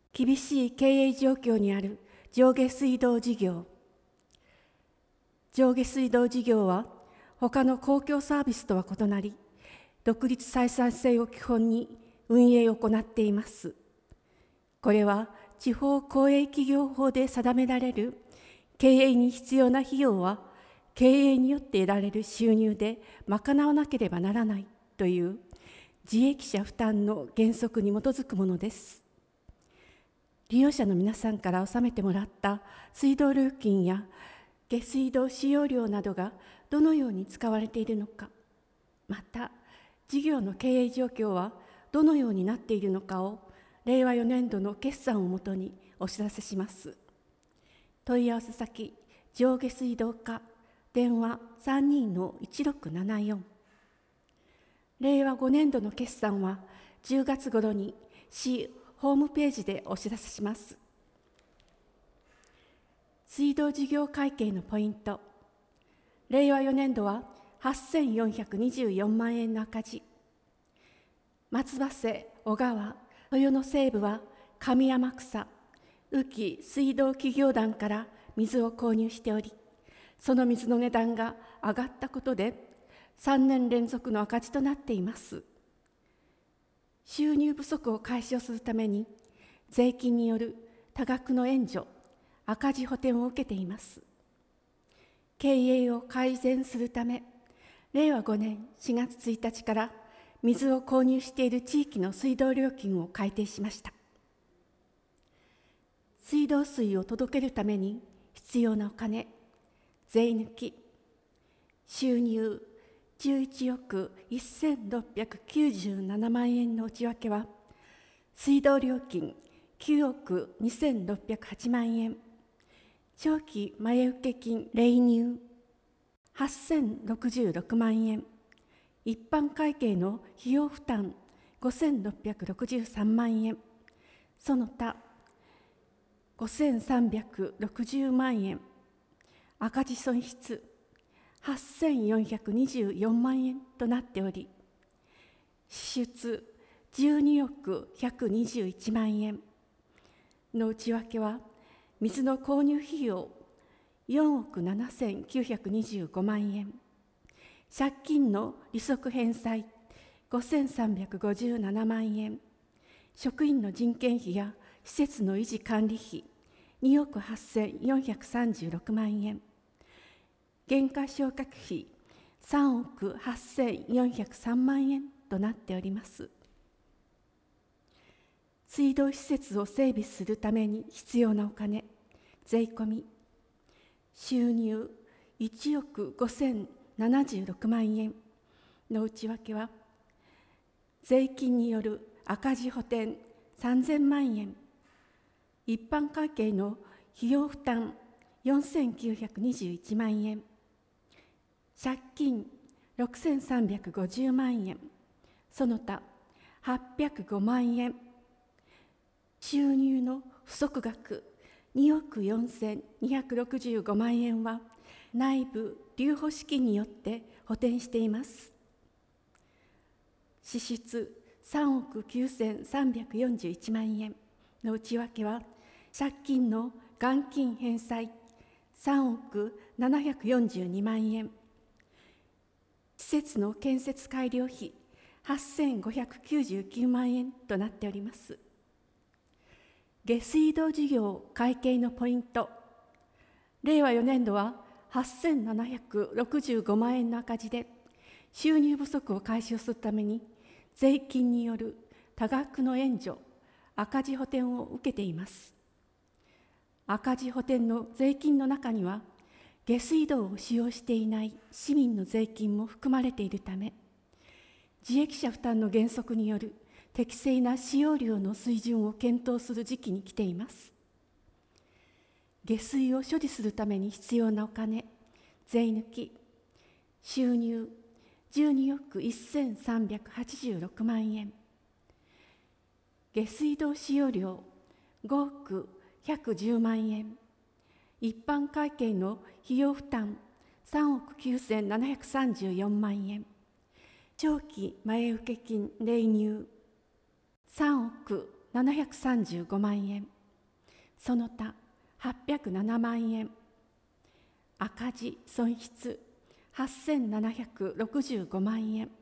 厳しい経営状況にある上下水道事業。上下水道事業は他の公共サービスとは異なり、独立採算性を基本に運営を行っています。これは地方公営企業法で定められる経営に必要な費用は経営によって得られる収入で賄わなければならないという自益者負担の原則に基づくものです。利用者の皆さんから納めてもらった水道料金や下水道使用料などがどのように使われているのか、また事業の経営状況はどのようになっているのかを令和4年度の決算をもとにお知らせします。問い合わせ先、上下水道課、電話 32-1674。令和5年度の決算は10月頃に市ホームページでお知らせします。水道事業会計のポイント。令和4年度は8424万円の赤字。松葉瀬、小川、豊野西部は上天草、宇城水道企業団から水を購入しており、その水の値段が上がったことで3年連続の赤字となっています。収入不足を解消するために税金による多額の援助、赤字補填を受けています。経営を改善するため、令和5年4月1日から水を購入している地域の水道料金を改定しました。水道水を届けるために必要なお金、税抜き、収入11億1697万円の内訳は、水道料金9億2608万円、長期前受金例入8066万円、一般会計の費用負担5663万円、その他5360万円、赤字損失8424万円となっており、支出12億121万円の内訳は、水の購入費用4億7925万円、借金の利息返済5357万円、職員の人件費や施設の維持管理費2億8436万円、減価償却費3億8403万円となっております。水道施設を整備するために必要なお金、税込み、収入1億5076万円の内訳は、税金による赤字補填3000万円、一般会計の費用負担4921万円、借金6350万円、その他805万円、収入の不足額2億4265万円は内部留保資金によって補填しています。支出3億9341万円の内訳は、借金の元金返済3億742万円、施設の建設改良費8599万円となっております。下水道事業会計のポイント。令和4年度は8765万円の赤字で、収入不足を解消するために税金による多額の援助、赤字補填を受けています。赤字補填の税金の中には、下水道を使用していない市民の税金も含まれているため、自益者負担の原則による適正な使用量の水準を検討する時期に来ています。下水を処理するために必要なお金、税抜き、収入12億1386万円、下水道使用量5億110万円、一般会計の費用負担3億9734万円、長期前受金例入3億 735万円、その他807万円、赤字損失8765万円、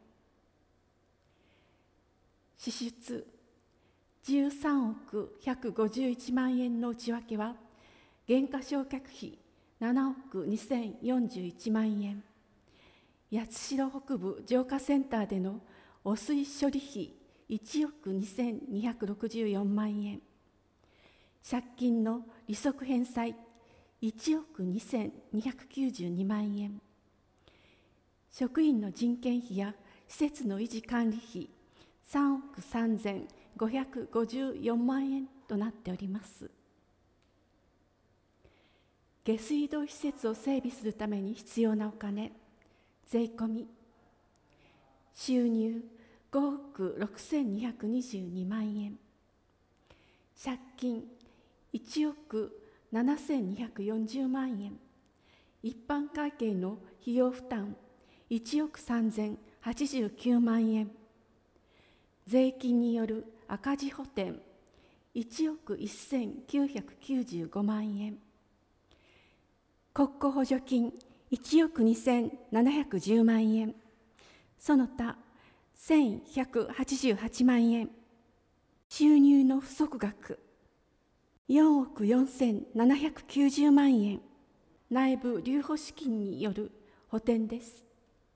支出13億151万円の内訳は、減価償却費7億2041万円、八代北部浄化センターでの汚水処理費1億2264万円、借金の利息返済1億2292万円、職員の人件費や施設の維持管理費3億3554万円となっております。下水道施設を整備するために必要なお金、税込み収入5億6222万円、借金1億7240万円、一般会計の費用負担1億3089万円、税金による赤字補填1億1995万円、国庫補助金1億2710万円、その他1188万円、収入の不足額4億4790万円、内部留保資金による補填です。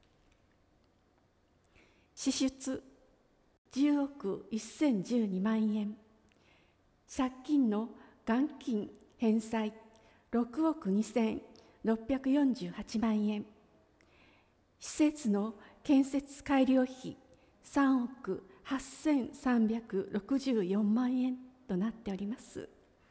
支出10億1012万円、借金の元金返済6億2648万円、施設の建設改良費3億8364万円となっております。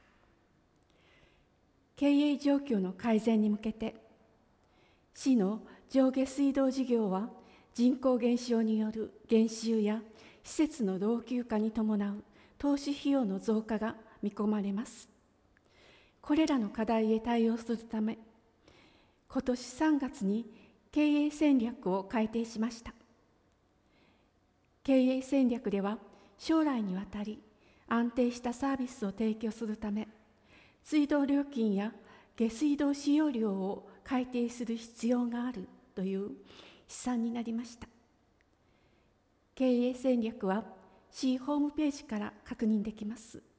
経営状況の改善に向けて、市の上下水道事業は人口減少による減収や施設の老朽化に伴う投資費用の増加が見込まれます。これらの課題へ対応するため、今年3月に経営戦略を改定しました。経営戦略では、将来にわたり安定したサービスを提供するため、水道料金や下水道使用料を改定する必要があるという試算になりました。経営戦略は市ホームページから確認できます。